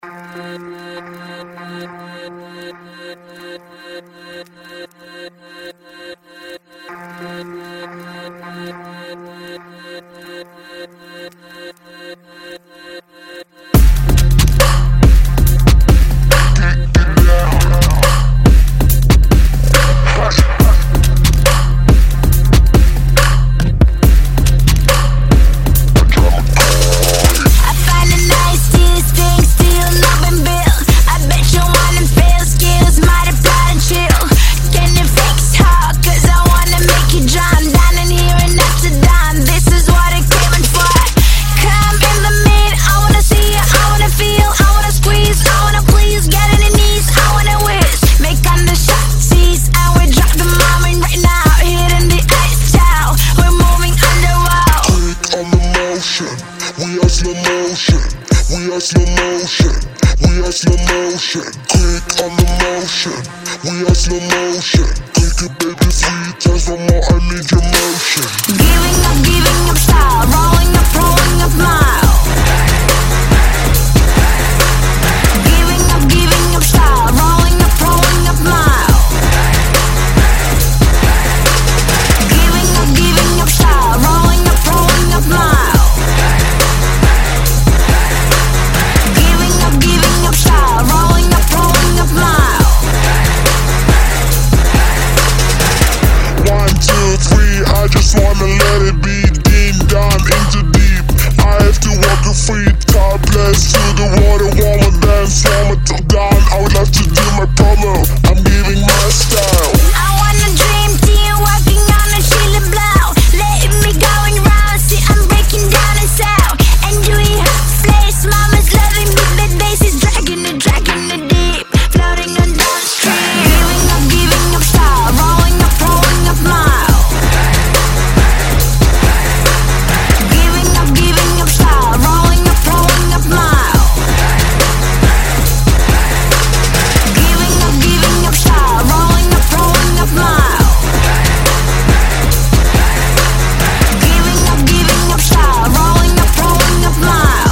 We are slow motion, we are slow motion, we are slow motion. Quick on the motion, we are slow motion. Click it, baby, 3 times for more, I need your motion. Giving up style, rolling up mile. Giving up style, rolling up mile. Giving up style, rolling up mile. Giving up style, rolling up mile. 1, 2, 3, I just wanna let it be. Deep down into deep, I have to walk a free topless to the water, warmer dance, warmer to down. I would love to do my promo, I'm giving my style. I wanna dream team working on a chili blow. Letting me going round, see I'm breaking down and south. And doing hot place, mama's loving me, but bass is dragging it deep. Floating on downstream. Giving up style, rolling up mile. Giving up style, rolling up mile. Giving up style, rolling up mile. Giving up style, rolling up mile.